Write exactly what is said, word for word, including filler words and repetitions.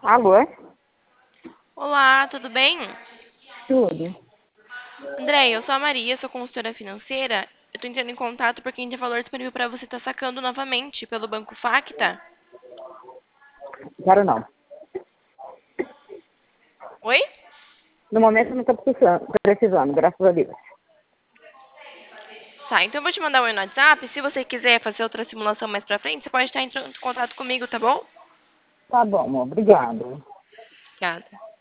Alô? Olá, tudo bem? Tudo. André, eu sou a Maria, sou consultora financeira. Eu tô entrando em contato porque a gente tem valor disponível para você estar sacando novamente pelo Banco Facta. Quero não. Oi? No momento eu não estou precisando, precisando, graças a Deus. Tá, então eu vou te mandar um e no WhatsApp. Se você quiser fazer outra simulação mais pra frente, você pode estar entrando em contato comigo, tá bom? Tá bom, amor. Obrigada. Obrigada.